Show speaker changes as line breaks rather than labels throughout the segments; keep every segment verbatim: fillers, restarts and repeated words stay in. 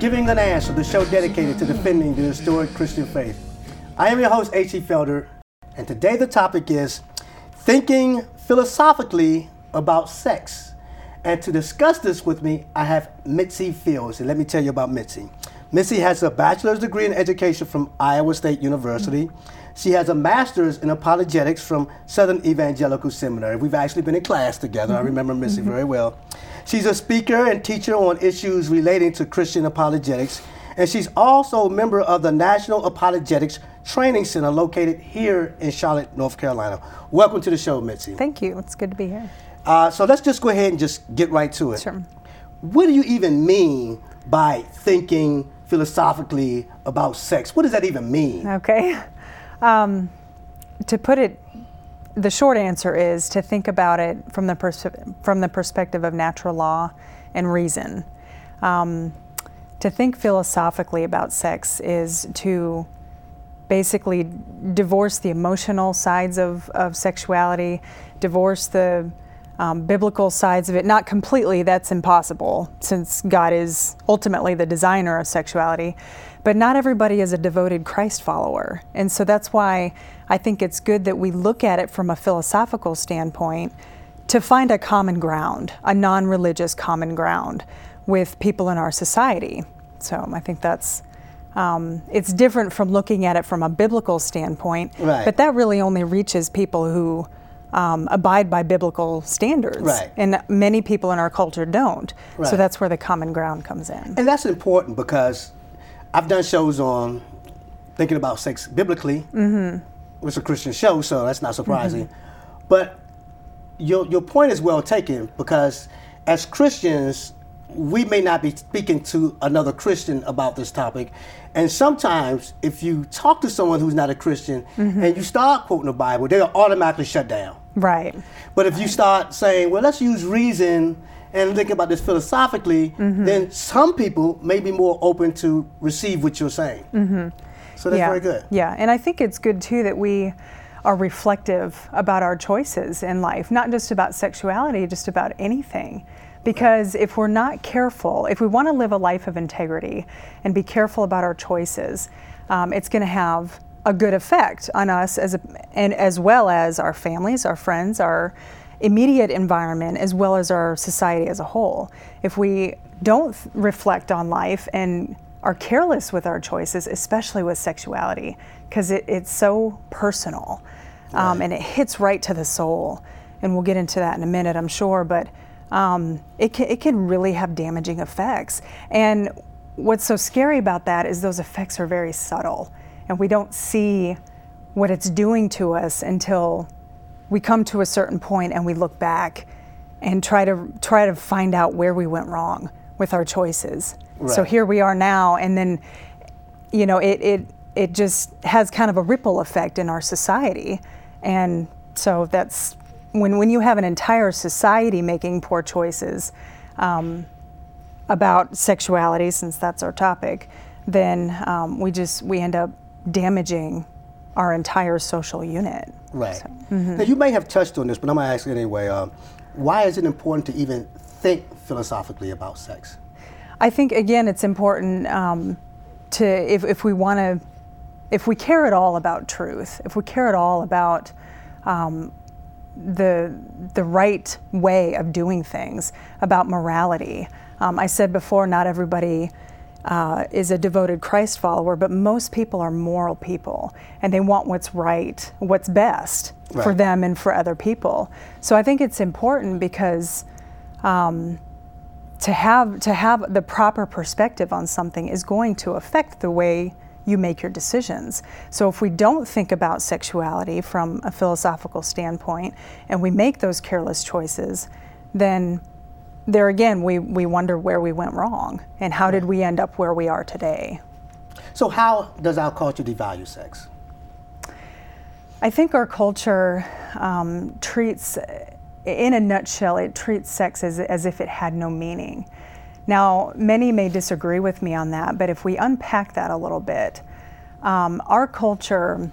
Giving an Answer, the show dedicated to defending the historic Christian faith. I am your host, H E. Felder, and today the topic is thinking philosophically about sex. And to discuss this with me, I have Mitzi Fields, and let me tell you about Mitzi. Mitzi has a bachelor's degree in education from Iowa State University. She has a master's in apologetics from Southern Evangelical Seminary. We've actually been in class together. I remember Mitzi mm-hmm. very well. She's a speaker and teacher on issues relating to Christian apologetics, and she's also a member of the National Apologetics Training Center located here in Charlotte, North Carolina. Welcome to the show, Mitzi.
Thank you. It's good to be here.
Uh, so let's just go ahead and just get right to it.
Sure.
What do you even mean by thinking philosophically about sex? What does that even mean?
Okay. Um, to put it, the short answer is to think about it from the pers- from the perspective of natural law and reason. Um, to think philosophically about sex is to basically divorce the emotional sides of, of sexuality, divorce the um, biblical sides of it. Not completely, that's impossible, since God is ultimately the designer of sexuality. But not everybody is a devoted Christ follower. And so that's why I think it's good that we look at it from a philosophical standpoint to find a common ground, a non-religious common ground with people in our society. So I think that's, um, it's different from looking at it from a biblical standpoint,
right.
but that really only reaches people who um, abide by biblical standards.
Right.
And many people in our culture don't.
Right.
So that's where the common ground comes in.
And that's important because I've done shows on thinking about sex biblically. Mm-hmm. It's a Christian show, so that's not surprising. Mm-hmm. But your your point is well taken, because as Christians, we may not be speaking to another Christian about this topic. And sometimes if you talk to someone who's not a Christian mm-hmm. and you start quoting the Bible, they'll automatically shut down.
Right.
But if
right.
you start saying, well, let's use reason and think about this philosophically, mm-hmm. then some people may be more open to receive what you're saying.
Mm-hmm.
So that's
yeah.
very good.
Yeah, and I think it's good too that we are reflective about our choices in life, not just about sexuality, just about anything. Because if we're not careful, if we want to live a life of integrity and be careful about our choices, um, it's going to have a good effect on us as a, and as well as our families, our friends, our immediate environment, as well as our society as a whole. If we don't th- reflect on life and are careless with our choices, especially with sexuality, because it, it's so personal um,
right.
and it hits right to the soul. And we'll get into that in a minute, I'm sure, but um, it, can, it can really have damaging effects. And what's so scary about that is those effects are very subtle, and we don't see what it's doing to us until we come to a certain point and we look back and try to try to find out where we went wrong with our choices. Right. So here we are now, and then, you know, it, it it just has kind of a ripple effect in our society. And so that's when when you have an entire society making poor choices um, about sexuality, since that's our topic, then um, we just we end up damaging our entire social unit.
Right.
So, mm-hmm.
Now, you may have touched on this, but I'm going to ask anyway. Um, why is it important to even think philosophically about sex?
I think, again, it's important um, to, if, if we want to, if we care at all about truth, if we care at all about um, the the right way of doing things, about morality. Um, I said before, not everybody Uh, is a devoted Christ follower, but most people are moral people, and they want what's right, what's best
right.
for them and for other people. So I think it's important because um, to have to have the proper perspective on something is going to affect the way you make your decisions. So if we don't think about sexuality from a philosophical standpoint, and we make those careless choices, then there again, we, we wonder where we went wrong and how did we end up where we are today.
So how does our culture devalue sex?
I think our culture um, treats, in a nutshell, it treats sex as, as if it had no meaning. Now, many may disagree with me on that, but if we unpack that a little bit, um, our culture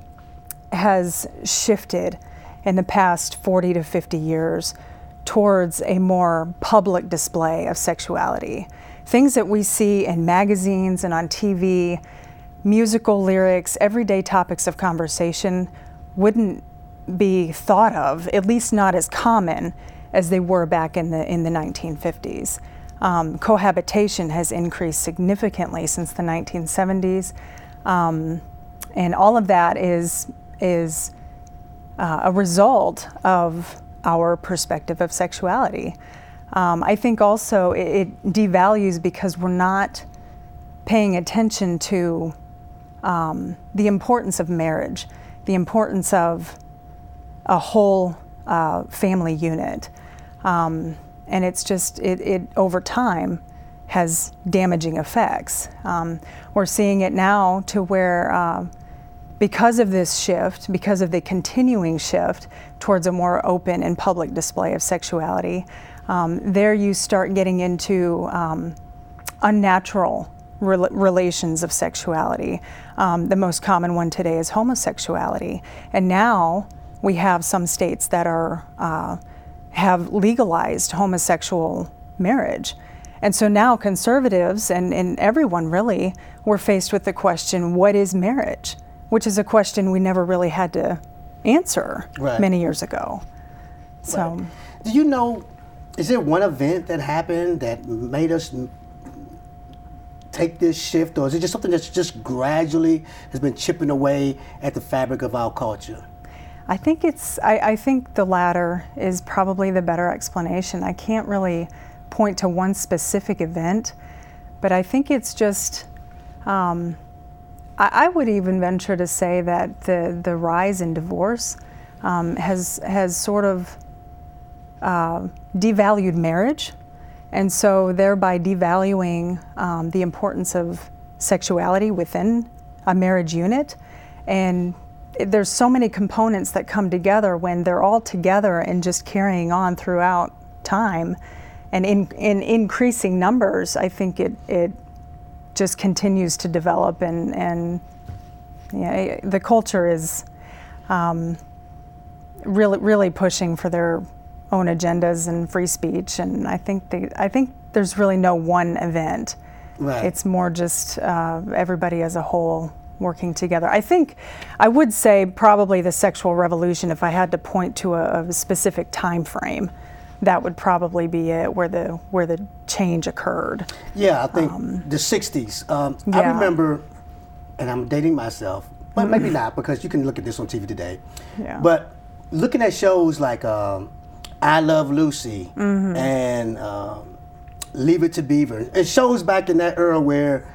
has shifted in the past forty to fifty years towards a more public display of sexuality, things that we see in magazines and on T V, musical lyrics, everyday topics of conversation wouldn't be thought of, at least not as common as they were back in the in the nineteen fifties. Um, cohabitation has increased significantly since the nineteen seventies, um, and all of that is is uh, a result of our perspective of sexuality. Um, I think also it, it devalues because we're not paying attention to um, the importance of marriage, the importance of a whole uh, family unit. Um, and it's just, it, it over time has damaging effects. Um, we're seeing it now to where, uh, because of this shift, because of the continuing shift towards a more open and public display of sexuality, um, there you start getting into um, unnatural rel- relations of sexuality. Um, the most common one today is homosexuality. And now we have some states that are uh, have legalized homosexual marriage. And so now conservatives and, and everyone really were faced with the question, what is marriage? Which is a question we never really had to answer
right.
many years ago. So,
right. Do you know, is there one event that happened that made us take this shift, or is it just something that's just gradually has been chipping away at the fabric of our culture?
I think it's, I, I think the latter is probably the better explanation. I can't really point to one specific event, but I think it's just, um, I, I would even venture to say that the, the rise in divorce um, has, has sort of uh, devalued marriage, and so thereby devaluing um, the importance of sexuality within a marriage unit. And there's so many components that come together when they're all together and just carrying on throughout time. And in, in increasing numbers, I think it, it just continues to develop, and, and yeah, the culture is um, really, really pushing for their own agendas and free speech. And I think they, I think there's really no one event.
Right.
It's more just uh, everybody as a whole working together. I think I would say probably the sexual revolution, if I had to point to a, a specific time frame, that would probably be it, where the where the change occurred.
Yeah, I think
um,
the sixties. Um,
yeah.
I remember, and I'm dating myself, but maybe not, because you can look at this on T V today.
Yeah.
But looking at shows like um, I Love Lucy
mm-hmm.
and um, Leave It to Beaver, it shows back in that era where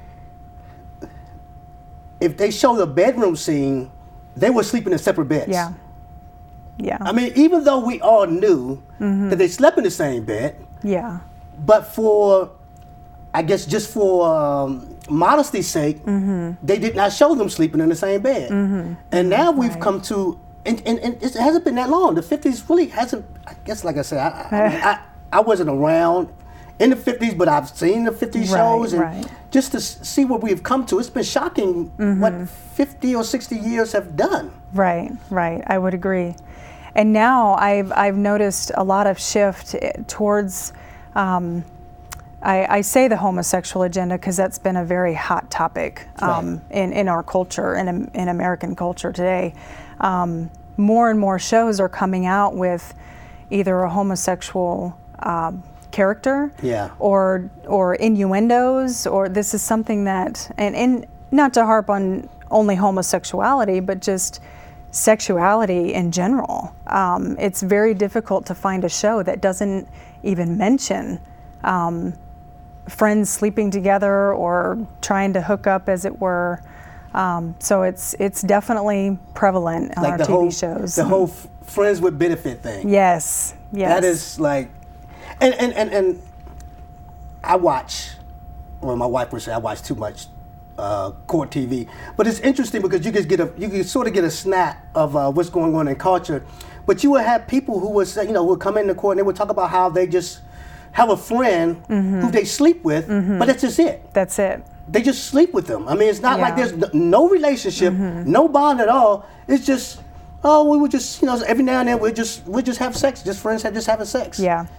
if they showed a bedroom scene, they were sleeping in separate beds.
Yeah. Yeah.
I mean, even though we all knew mm-hmm. that they slept in the same bed.
Yeah.
But for, I guess, just for um, modesty's sake, mm-hmm. they did not show them sleeping in the same bed. Mm-hmm. And now we've right. come to, and, and, and it hasn't been that long. The fifties really hasn't, I guess, like I said, I, I, I, I wasn't around in the fifties, but I've seen the fifties
right,
shows, and
right.
just to see what we've come to, it's been shocking mm-hmm. what fifty or sixty years have done.
Right, right, I would agree. And now I've I've noticed a lot of shift towards, um, I, I say the homosexual agenda because that's been a very hot topic um, right. in, in our culture, in, in American culture today. Um, more and more shows are coming out with either a homosexual um, character
yeah.
or or innuendos, or this is something that, and, and not to harp on only homosexuality, but just sexuality in general. Um, it's very difficult to find a show that doesn't even mention um, friends sleeping together or trying to hook up, as it were. Um, so it's it's definitely prevalent on
like
our
the
T V
whole,
shows.
The whole f- friends with benefit thing.
Yes, yes.
That is like, and, and, and, and I watch, well, my wife would say I watch too much uh, court T V, but it's interesting because you just get a, you can sort of get a snap of uh, what's going on in culture. But you would have people who would say, you know, would come into court and they would talk about how they just have a friend mm-hmm. who they sleep with, mm-hmm. but that's just it.
That's it.
They just sleep with them. I mean, it's not
Yeah.
like there's no relationship, mm-hmm. no bond at all. It's just, oh, we would just, you know, every now and then we just we just have sex, just friends have just having sex.
Yeah.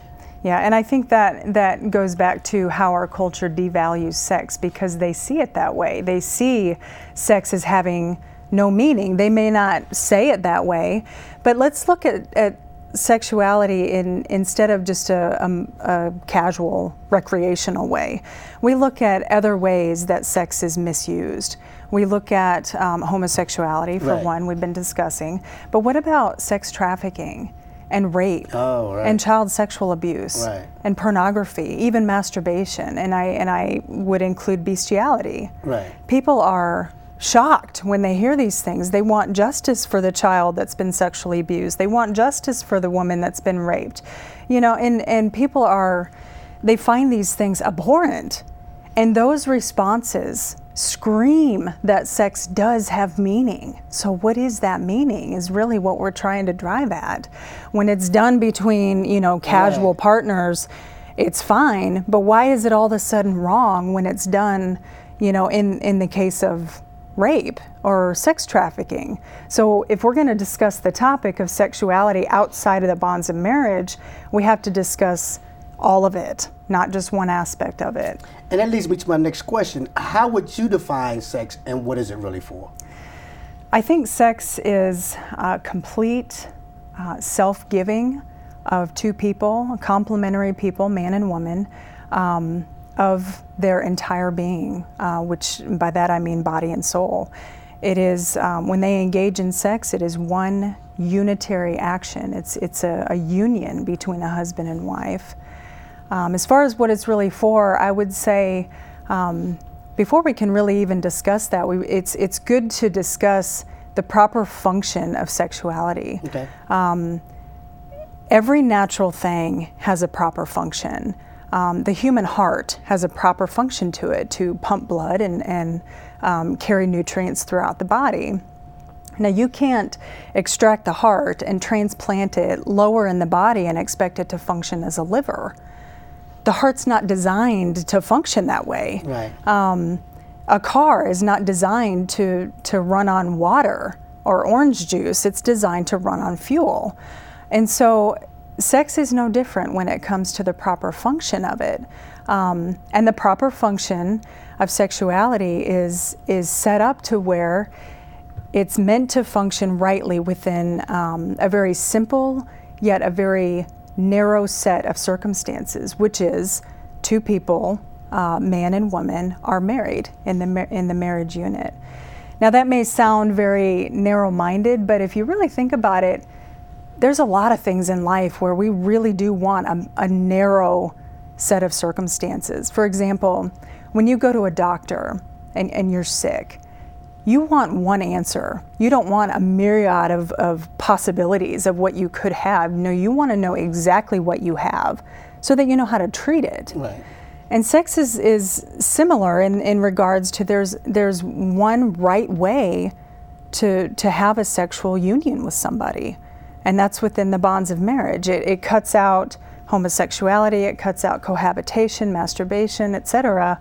Yeah, and I think that that goes back to how our culture devalues sex because they see it that way. They see sex as having no meaning. They may not say it that way, but let's look at, at sexuality in instead of just a, a, a casual recreational way. We look at other ways that sex is misused. We look at um, homosexuality, for
Right.
one, we've been discussing, but what about sex trafficking and rape
Oh, right.
and child sexual abuse
Right.
and pornography, even masturbation, and I and I would include bestiality.
Right.
People are shocked when they hear these things. They want justice for the child that's been sexually abused. They want justice for the woman that's been raped. You know, and, and people are, they find these things abhorrent. And those responses scream that sex does have meaning. So what is that meaning is really what we're trying to drive at. When it's done between, you know, casual
Right.
partners, it's fine, but why is it all of a sudden wrong when it's done, you know, in, in the case of rape or sex trafficking? So if we're going to discuss the topic of sexuality outside of the bonds of marriage, we have to discuss all of it, not just one aspect of it.
And that leads me to my next question. How would you define sex and what is it really for?
I think sex is uh, complete uh, self-giving of two people, complementary people, man and woman, um, of their entire being, uh, which by that I mean body and soul. It is, um, when they engage in sex, it is one unitary action. It's, it's a, a union between a husband and wife. Um, as far as what it's really for, I would say, um, before we can really even discuss that, we, it's, it's good to discuss the proper function of sexuality.
Okay.
Um, every natural thing has a proper function. Um, the human heart has a proper function to it, to pump blood and, and um, carry nutrients throughout the body. Now, you can't extract the heart and transplant it lower in the body and expect it to function as a liver. The heart's not designed to function that way.
Right.
Um, a car is not designed to, to run on water or orange juice. It's designed to run on fuel. And so sex is no different when it comes to the proper function of it. Um, and the proper function of sexuality is, is set up to where it's meant to function rightly within um, a very simple yet a very narrow set of circumstances, which is two people, uh, man and woman, are married in the mar- in the marriage unit. Now that may sound very narrow-minded, but if you really think about it, there's a lot of things in life where we really do want a, a narrow set of circumstances. For example, when you go to a doctor and, and you're sick, you want one answer. You don't want a myriad of, of possibilities of what you could have. No, you want to know exactly what you have so that you know how to treat it.
Right.
And sex is, is similar in, in regards to there's there's one right way to to have a sexual union with somebody, and that's within the bonds of marriage. It, it cuts out homosexuality, it cuts out cohabitation, masturbation, et cetera.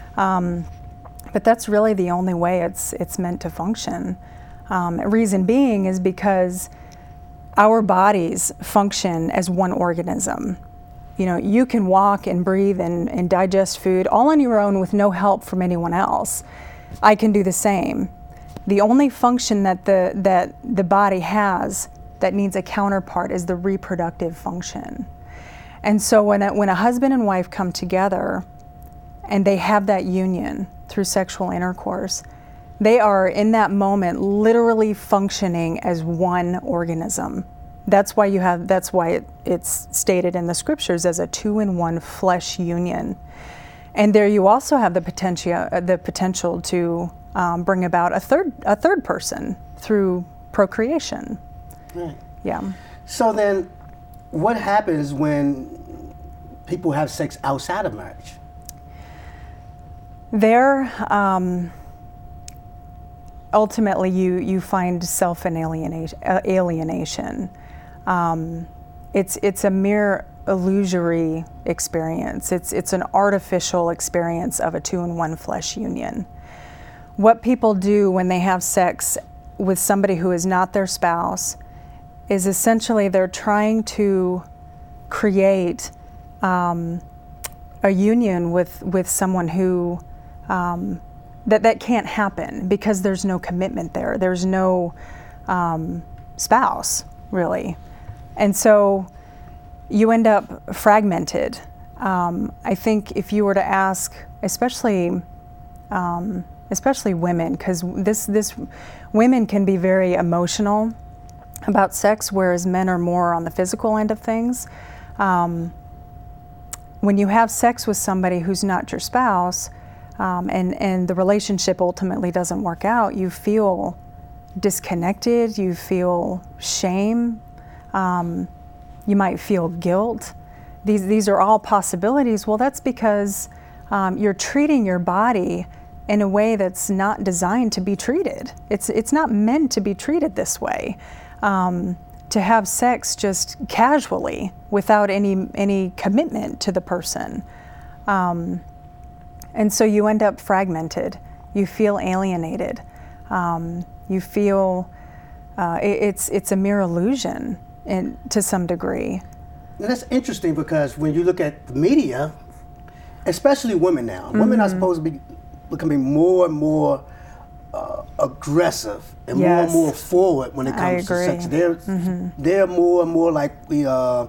Um, But that's really the only way it's it's meant to function. Um, reason being is because our bodies function as one organism. You know, you can walk and breathe and, and digest food all on your own with no help from anyone else. I can do the same. The only function that the that the body has that needs a counterpart is the reproductive function. And so when a, when a husband and wife come together and they have that union through sexual intercourse, they are in that moment literally functioning as one organism. That's why you have. That's why it, it's stated in the scriptures as a two-in-one flesh union. And there you also have the potential, uh, the potential to um, bring about a third, a third person through procreation.
Right.
Yeah.
So then, what happens when people have sex outside of marriage?
There, um, ultimately, you, you find self-alienation. Uh, alienation. Um, it's it's a mere illusory experience. It's it's an artificial experience of a two-in-one flesh union. What people do when they have sex with somebody who is not their spouse is essentially they're trying to create um, a union with with someone who um, that that can't happen because there's no commitment there. There's no um, spouse really, and so you end up fragmented. Um, I think if you were to ask, especially um, especially women, because this this women can be very emotional about sex, whereas men are more on the physical end of things. Um, when you have sex with somebody who's not your spouse, um, and and the relationship ultimately doesn't work out, you feel disconnected. You feel shame. Um, you might feel guilt. These these are all possibilities. Well, that's because um, you're treating your body in a way that's not designed to be treated. It's it's not meant to be treated this way. Um, to have sex just casually without any any commitment to the person, um, and so you end up fragmented. You feel alienated. Um, you feel uh, it, it's it's a mere illusion, in, to some degree.
And that's interesting because when you look at the media, especially women now, mm-hmm. women are supposed to be becoming more and more uh, aggressive and
yes.
more and more forward when it comes to sex. They're mm-hmm. they're more and more like the uh,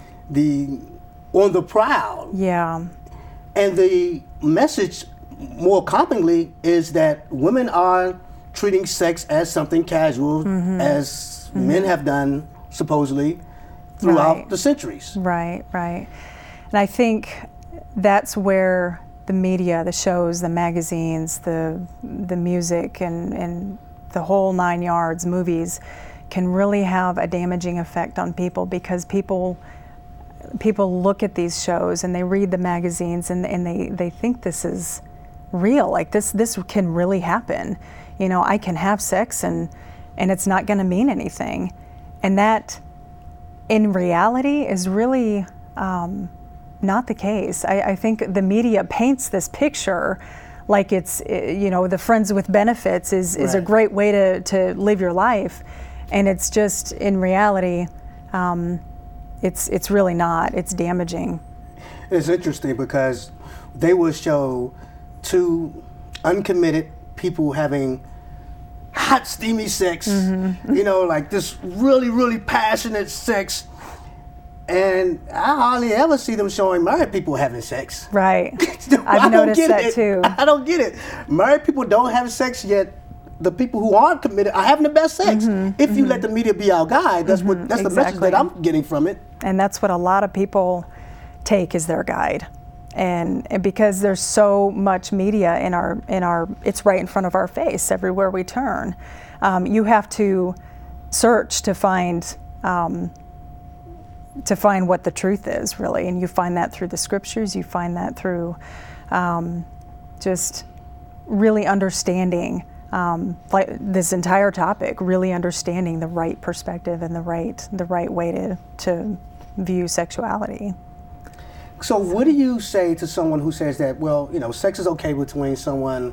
the on the prowl.
Yeah.
And the message, more commonly, is that women are treating sex as something casual, mm-hmm. as mm-hmm. men have done supposedly throughout
right.
the centuries.
Right, right. And I think that's where the media, the shows, the magazines, the the music, and, and the whole nine yards, movies, can really have a damaging effect on people, because people people look at these shows and they read the magazines and, and they, they think this is real, like this this can really happen. You know, I can have sex and and it's not going to mean anything. And that, in reality, is really um, not the case. I, I think the media paints this picture like it's, you know, the friends with benefits is, is right. a great way to, to live your life. And it's just, in reality, um, it's it's really not. It's damaging.
It's interesting because they will show two uncommitted people having hot, steamy sex, mm-hmm. you know, like this really, really passionate sex. And I hardly ever see them showing married people having sex.
Right. I've noticed that
it.
too.
I don't get it. Married people don't have sex, yet the people who aren't committed are having the best sex. Mm-hmm. If mm-hmm. you let the media be our guide, that's mm-hmm. what that's exactly. the message that I'm getting from it.
And that's what a lot of people take as their guide. And, and because there's so much media in our in our it's right in front of our face everywhere we turn. Um, you have to search to find um, to find what the truth is, really, and you find that through the scriptures. You find that through um, just really understanding um, like this entire topic, really understanding the right perspective and the right the right way to to view sexuality.
So what do you say to someone who says that, well, you know, sex is okay between someone,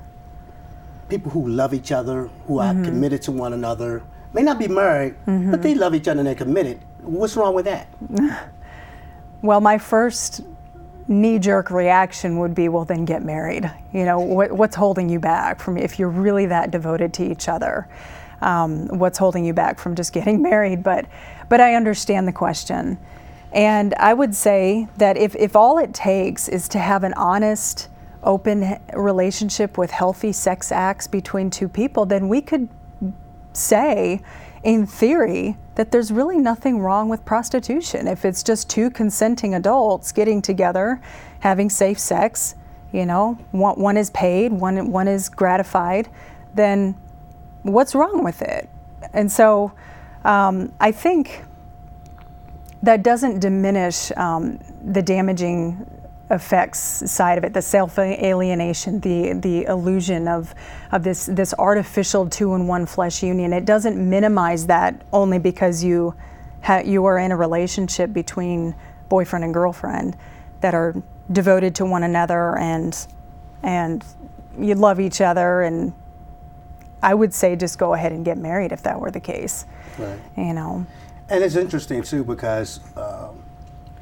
people who love each other, who are mm-hmm. committed to one another, may not be married, mm-hmm. but they love each other and they're committed. What's wrong with that?
Well, my first knee-jerk reaction would be, well, then get married. You know, what, what's holding you back from, if you're really that devoted to each other, um, what's holding you back from just getting married? But, but I understand the question. And I would say that if, if all it takes is to have an honest, open relationship with healthy sex acts between two people, then we could say, in theory, that there's really nothing wrong with prostitution. If it's just two consenting adults getting together, having safe sex, you know, one, one is paid, one, one is gratified, then what's wrong with it? And so um, I think that doesn't diminish um, the damaging effects side of it, the self-alienation, the the illusion of of this this artificial two-in-one flesh union. It doesn't minimize that only because you ha- you are in a relationship between boyfriend and girlfriend that are devoted to one another and and you love each other. And I would say just go ahead and get married if that were the case.
Right.
You know.
And it's interesting too because um,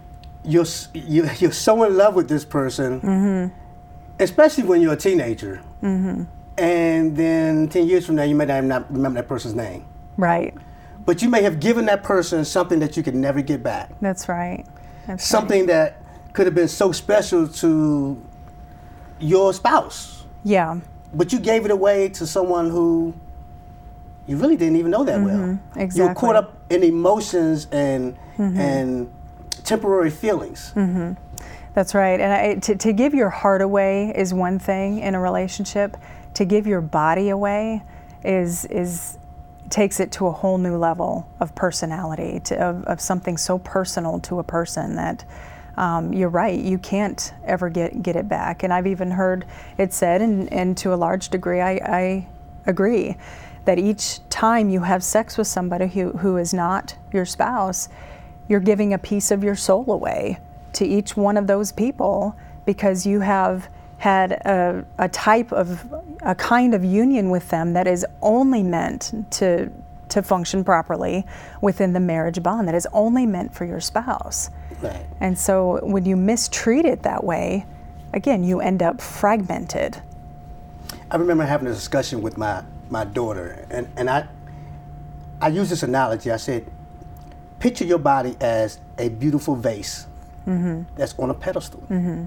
you're s- you, you're so in love with this person,
Mm-hmm.
especially when you're a teenager,
Mm-hmm.
and then ten years from now you may not even not remember that person's name,
Right.
but you may have given that person something that you could never get back,
That's right. That's
something that could have been so special to your spouse,
right. Yeah.
but you gave it away to someone who you really didn't even know that well. You were
exactly.
caught up in emotions and and temporary feelings.
That's right. And I, to, to give your heart away is one thing in a relationship. To give your body away is is takes it to a whole new level of personality, to, of, of something so personal to a person that um, you're right, you can't ever get, get it back. And I've even heard it said, and, and to a large degree I, I agree, that each time you have sex with somebody who, who is not your spouse, you're giving a piece of your soul away to each one of those people, because you have had a, a type of, a kind of union with them that is only meant to, to function properly within the marriage bond, that is only meant for your spouse.
Right.
And so when you mistreat it that way, again, you end up fragmented.
I remember having a discussion with my, my daughter, and, and I I used this analogy. I said, picture your body as a beautiful vase
Mm-hmm.
that's on a pedestal.
Mm-hmm.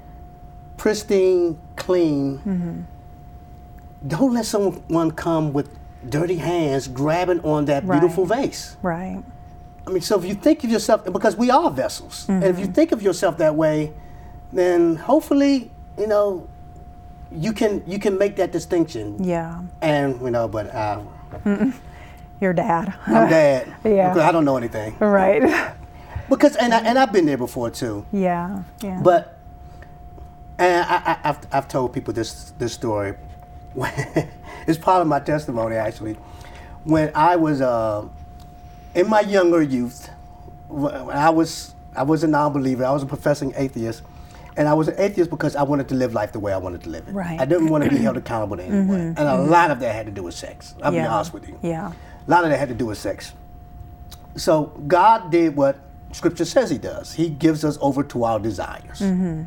Pristine, clean.
Mm-hmm.
Don't let someone come with dirty hands grabbing on that
Right.
beautiful vase.
Right.
I mean, so if you think of yourself, because we are vessels, and if you think of yourself that way, then hopefully, you know, you can you can make that distinction.
Yeah.
And you know, but uh,
Your dad.
I'm dad.
Yeah.
Because I don't know anything.
Right.
Because and I, and I've been there before too.
Yeah. Yeah.
But and I, I, I've I've told people this this story. It's part of my testimony actually. When I was uh, in my younger youth, when I was I was a non-believer. I was a professing atheist, and I was an atheist because I wanted to live life the way I wanted to live it.
Right.
I didn't want to be held accountable to anyone, and a lot of that had to do with sex. I'll be
Yeah.
honest with you.
Yeah.
A lot of that had to do with sex. So God did what Scripture says He does. He gives us over to our desires.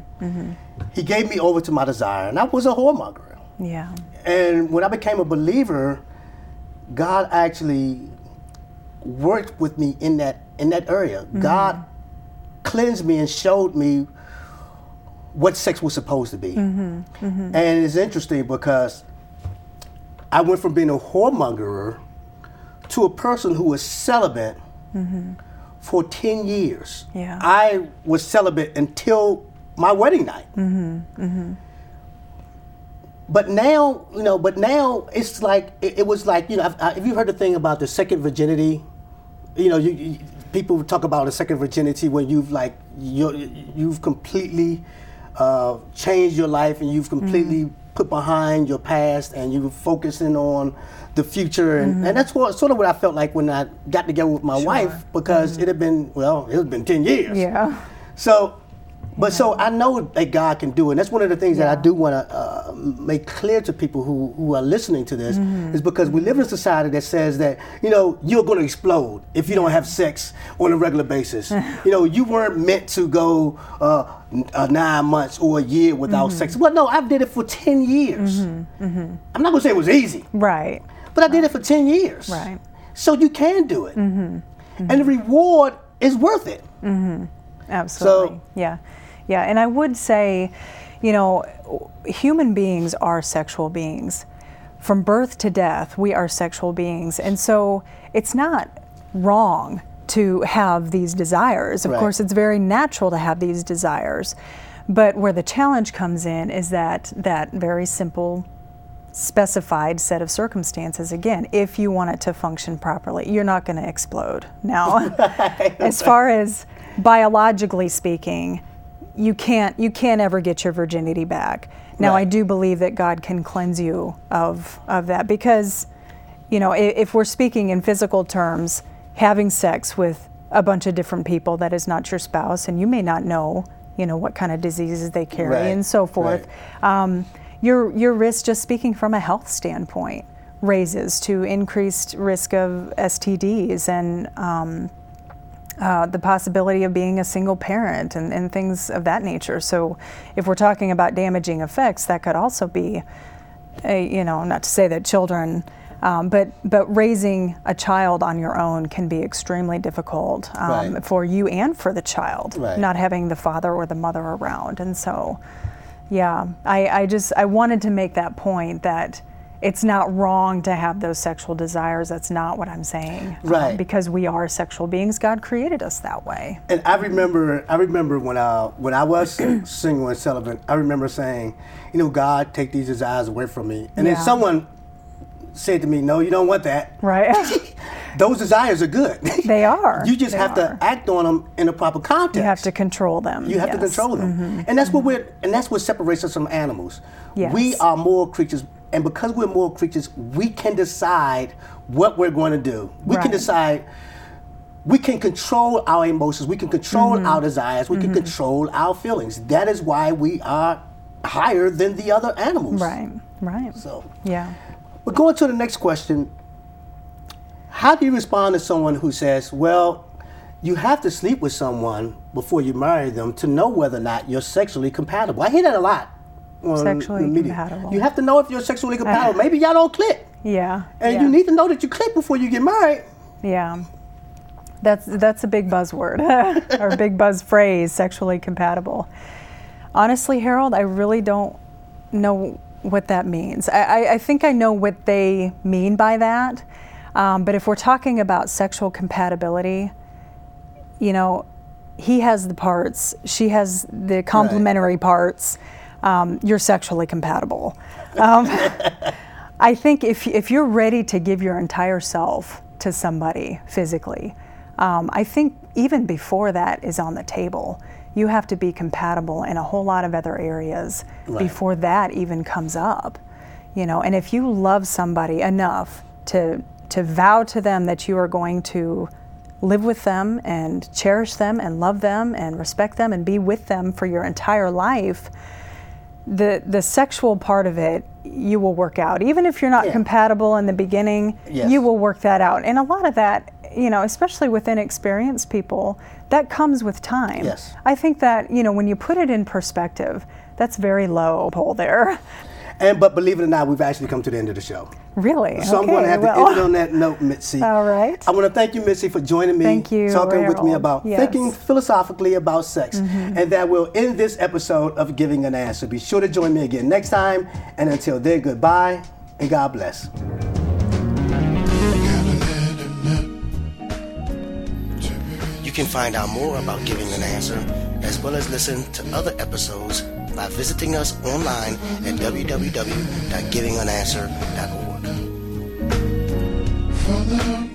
He gave me over to my desire, and I was a whoremonger.
Yeah.
And when I became a believer, God actually worked with me in that in that area. God cleansed me and showed me what sex was supposed to be. And it's interesting because I went from being a whoremonger to a person who was celibate for ten years.
Yeah.
I was celibate until my wedding night. But now, you know, but now it's like, it, it was like, you know, I've, I, have you heard the thing about the second virginity? You know, you, you, people talk about a second virginity when you've like, you're, you've completely uh, changed your life and you've completely put behind your past and you're focusing on the future. And, and that's what, sort of what I felt like when I got together with my
Sure.
wife, because it had been, well, it had been ten years.
Yeah.
So, but so I know that God can do it. And that's one of the things that I
Yeah.
do want to uh, make clear to people who, who are listening to this, is because we live in a society that says that, you know, you're going to explode if you don't have sex on a regular basis. You know, you weren't meant to go uh, n- uh, nine months or a year without sex. Well, no, I did it for ten years. I'm not going to say it was easy,
Right.
but I did it for ten years.
Right.
So you can do it. And the reward is worth it.
Absolutely. yeah. Yeah. And I would say, you know, human beings are sexual beings. From birth to death, we are sexual beings. And so it's not wrong to have these desires. Of
Right.
course, it's very natural to have these desires. But where the challenge comes in is that that very simple specified set of circumstances. Again, if you want it to function properly, you're not going to explode. Now, as far as biologically speaking, you can't you can't ever get your virginity back. Now,
Right.
I do believe that God can cleanse you of of that, because, you know, if, if we're speaking in physical terms, having sex with a bunch of different people that is not your spouse, and you may not know, you know, what kind of diseases they carry
Right.
and so forth. Um, your your risk, just speaking from a health standpoint, raises to increased risk of S T Ds and um, uh, the possibility of being a single parent and, and things of that nature. So if we're talking about damaging effects, that could also be, a, you know, not to say that children, um, but but raising a child on your own can be extremely difficult um,
Right.
for you and for the child,
Right.
not having the father or the mother around. And so, yeah, I, I just, I wanted to make that point that it's not wrong to have those sexual desires. That's not what I'm saying.
Right.
Um, because we are sexual beings. God created us that way.
And I remember, I remember when I when I was single and celibate, I remember saying, you know, God, take these desires away from me. And
Yeah.
then someone said to me, no, you don't want that.
Right.
Those desires are good.
They are.
You just
They
have
are.
to act on them in a proper context.
You have to control them.
You have to
yes.
control them,
Mm-hmm.
and that's what we're, and that's what separates us from animals.
Yes.
We are moral creatures, and because we're moral creatures, we can decide what we're going to do. We can
Right.
decide. We can control our emotions. We can control
Mm-hmm.
our desires. We can control our feelings. That is why we are higher than the other animals.
Right. Right.
So,
Yeah.
we're going to the next question. How do you respond to someone who says, well, you have to sleep with someone before you marry them to know whether or not you're sexually compatible? I hear that a lot. on
Sexually
the media.
compatible.
You have to know if you're sexually compatible. Maybe y'all don't click.
Yeah.
And
yeah.
you need to know that you click before you get married.
Yeah. That's that's a big buzzword or a big buzz phrase, sexually compatible. Honestly, Harold, I really don't know what that means. I, I, I think I know what they mean by that. Um, but if we're talking about sexual compatibility, you know, he has the parts, she has the complementary parts, um, you're sexually compatible. Um, I think if, if you're ready to give your entire self to somebody physically, um, I think even before that is on the table, you have to be compatible in a whole lot of other areas
Right.
before that even comes up. You know, and if you love somebody enough to to vow to them that you are going to live with them and cherish them and love them and respect them and be with them for your entire life, the the sexual part of it you will work out. Even if you're not
Yeah.
compatible in the beginning,
Yes.
you will work that out. And a lot of that, you know, especially with inexperienced people, that comes with time.
Yes.
I think that, you know, when you put it in perspective, that's very low pole there.
And but believe it or not, we've actually come to the end of the show.
Really?
So I'm
Okay,
going to have to
well.
end it on that note, Mitzi.
All right.
I want to thank you, Mitzi, for joining me,
Thank you,
talking with me
Harold.
about
Yes.
thinking philosophically about sex. And that will end this episode of Giving an Answer. Be sure to join me again next time. And until then, goodbye and God bless. You can find out more about Giving an Answer, as well as listen to other episodes by visiting us online at w w w dot giving an answer dot org.
Father,